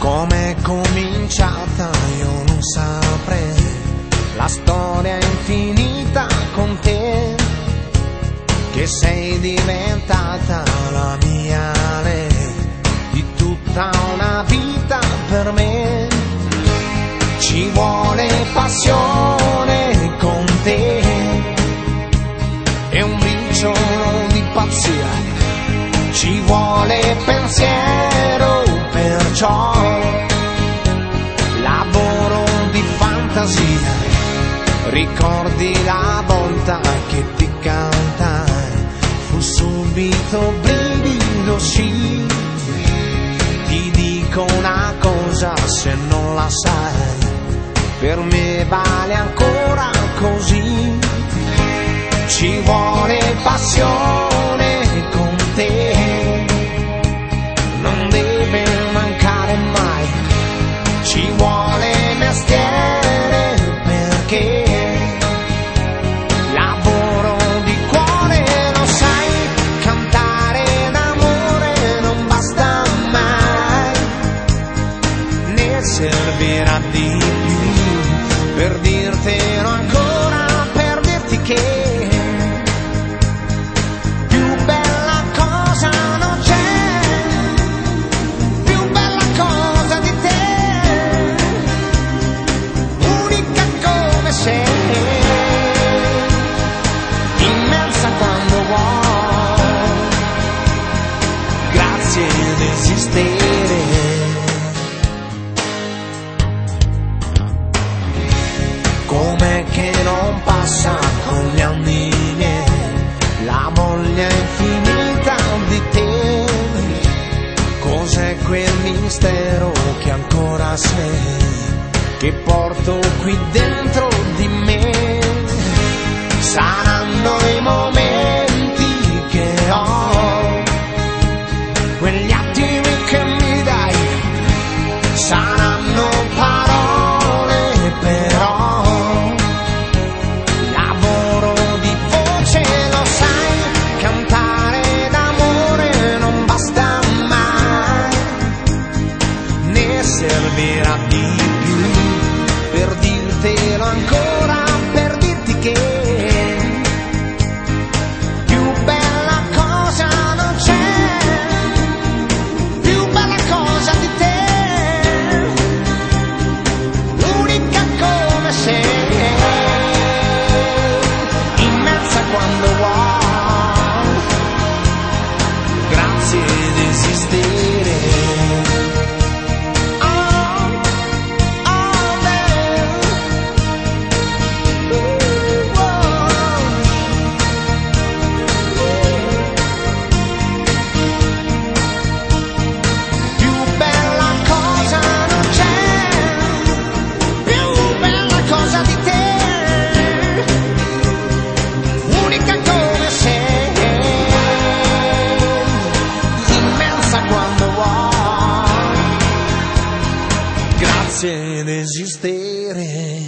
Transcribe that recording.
Com'è cominciata io non saprei, la storia è infinita con te, che sei diventata la mia lei, di tutta una vita per me. Ci vuole passione con te e un briciolo di pazzia, ci vuole pensiero, perciò lavoro di fantasia. Ricordi la volta che ti cantai, fu subito brivido, sì. Ti dico una cosa, se non la sai, per me vale ancora così. Ci vuole passione con te, non deve mancare mai. Ci vuole mestiere perché lavoro di cuore, lo sai, cantare d'amore non basta mai, ne servirà di più per dirtelo ancora, per dirti che immensa quando vuoi, grazie ad esistere. Com'è che non passa con gli anni miei la voglia infinita di te? Cos'è quel mistero che ancora sei, che porto qui dentro di me? Saranno i momenti che ho, quegli attimi che mi dai, saranno parole però, lavoro di voce, lo sai, cantare d'amore non basta mai, ne servirà di più per dirtelo ancora, per dirti che più bella cosa non c'è, più bella cosa di te, unica come sei, immensa quando vuoi, grazie ad esistere. Grazie ad esistere.